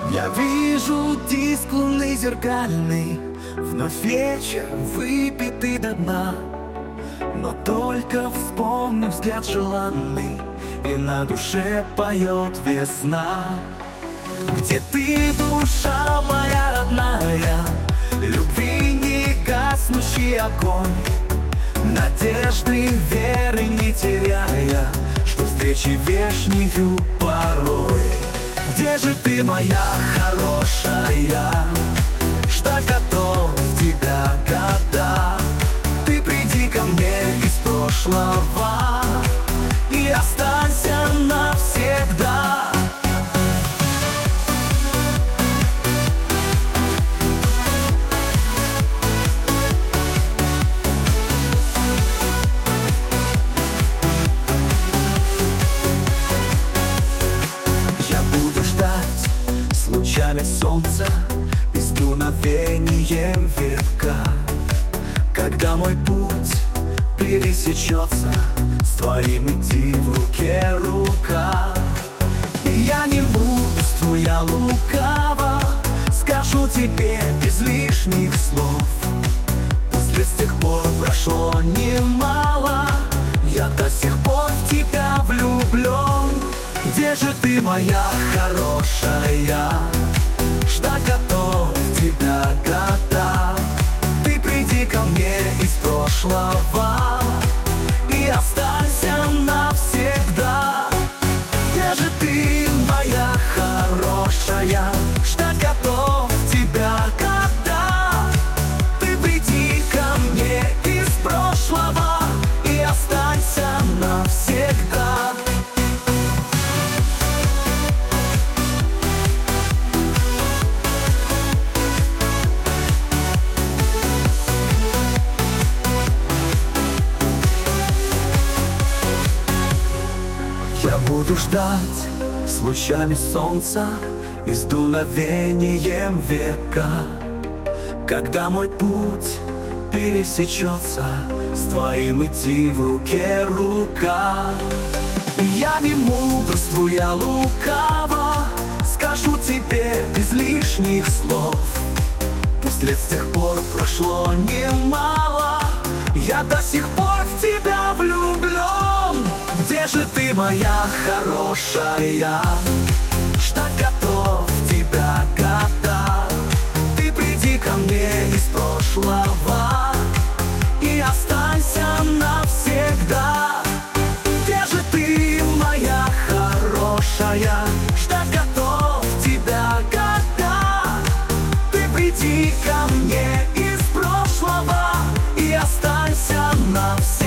Я вижу диск луны зеркальный, вновь вечер выпитый до дна. Но только вспомню взгляд желанный, и на душе поет весна. Где ты, душа моя родная, любви не гаснущий огонь, надежды, веры не теряя, что встречи вешнею порой. Где же ты, моя хорошая, ждать готов тебя года? Ты приди ко мне из прошлого и останься навсегда. Я буду ждать с лучами солнца и с дуновением ветка, когда мой путь пересечется с твоим, идти в руке рука. И я не мудрствуя лукаво скажу тебе без лишних слов: пусть с тех пор прошло немало, я до сих пор в тебя влюблен. Где же ты, моя хорошая, ждать готов тебя года? Ты приди ко мне из прошлого и останься навсегда. Где же ты, моя хорошая, ждать готов тебя года? Ты приди ко мне из прошлого и останься навсегда. Я буду ждать с лучами солнца и с дуновением века, когда мой путь пересечется с твоим, идти в руке рука. И я не мудрствуя лукаво скажу тебе без лишних слов: пусть лет с тех пор прошло немало, я до сих пор в тебя влюблен. Где же ты, моя хорошая, ждать готов тебя года? Ты приди ко мне из прошлого и останься навсегда. Где же ты, моя хорошая, ждать готов тебя года? Ты приди ко мне из прошлого и останься навсегда.